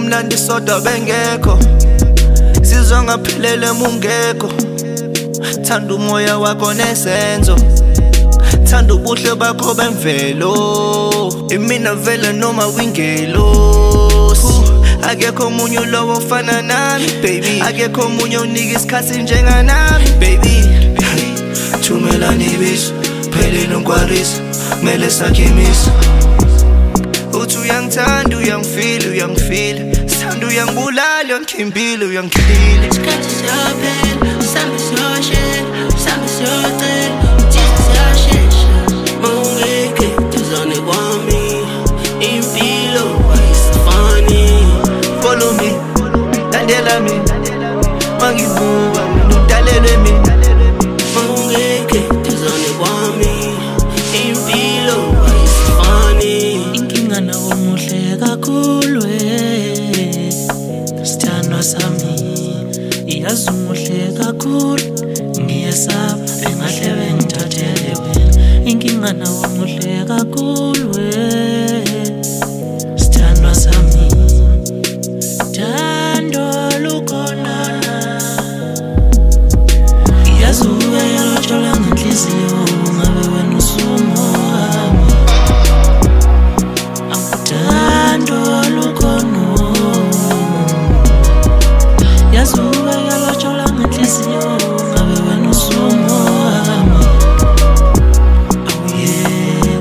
kumnandi sodwa bengekho, sizwa ngaphelele mungekho. Thanda umoya wakho nesenzo, thanda ubuhle bakho bemvelo. Imina vele noma wingelosi, akekho omunye lowo ofana nami baby, akekho omunye unika isikhathi njenganami baby. Thumelani ibizo phele nongwarisa, kumele sakhimisa. Uthi uyangithanda, uyangifila, uyangifila, sithanda uyangibulala, uyangikhimbile, uyangikhimbile. Isikhathi siyaphela, sihambe siyoshela, sihambe siyocela, thina siyashesha. Mawungeke duzane kwami, impilo ayisafani. Follow me, landela mina, mangibuka mina udalelwe mina. Mawungeke duzane kwami, impilo ayisafani. Inkinga nawe muhle kakhulu sithandwa sami, iyazi umuhle kakhulu. Ngiyesaba bengahle bengithathele wena. Inkinga nawe muhle kakhulu sithandwa sami, thando lukhona. Iyazi ube yalotsholwa ngenhliziyo, ngabe wena usumuhami. Thando lukhona, yazi ube yalotsholwa ngenhliziyo, ngabe wena usumuhami. Oh yeah,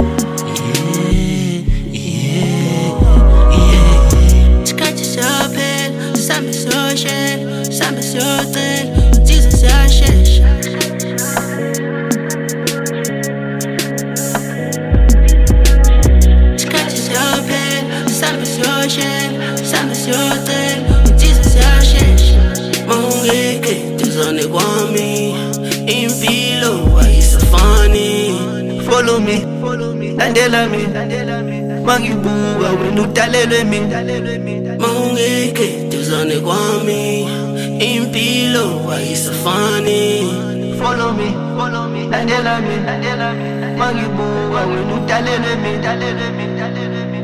yeah, yeah. Isikhathi siyaphela, sihambe siyoshela, sihambe siyocela, thina siyashesha. Isikhathi siyaphela, sihambe siyoshela, sihambe siyocela, thina siyashesha. Mawungeke duzane kwami, impilo ayisafani. Follow me, landela mina, mangibuka wena udalelwe mina. Mawungeke duzane kwami, impilo ayisafani. Follow me, landela mina, mangibuka wena udalelwe mina.